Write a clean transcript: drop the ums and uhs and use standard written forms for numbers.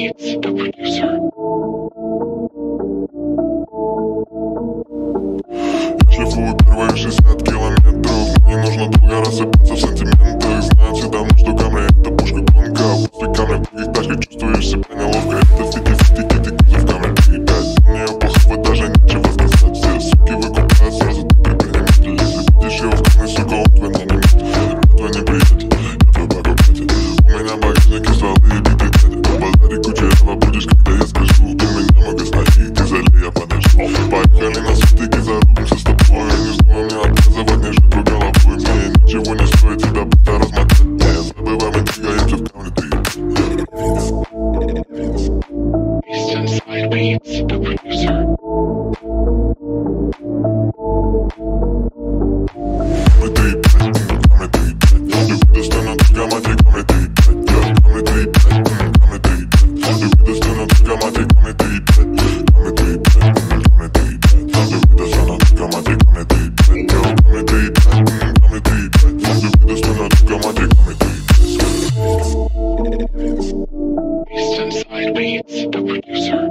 Beats, the producer. Я шлифую первые 60 километров. Мне не нужно долго рассыпаться в сантиментах. Знаю все давно, что камня это пушка гонка. После камня в других тачках чувствуешь себя неловко. Это фити-фити, киты, кузов камня 3.5. Мне плохого даже нечего сказать. Все суки выкупают сразу, ты предприниматель. Если будешь его в камне, сука, он твой наниматель. Я твой неприятель, я твой покупатель. У меня багажники стволы и битый дядя. На базаре кучерява будешь, когда я скажу. У меня много стоит, ты залей, я подожду. Поехали на сутыки, зарубимся с тобой. Не вздумай мне отказывать, не жить по головой. Мне ничего не стоит тебя быстро размотать. Не забывай, мы двигаемся в камне 3. Eastside Beats, the producer. Eastside Beats, the producer.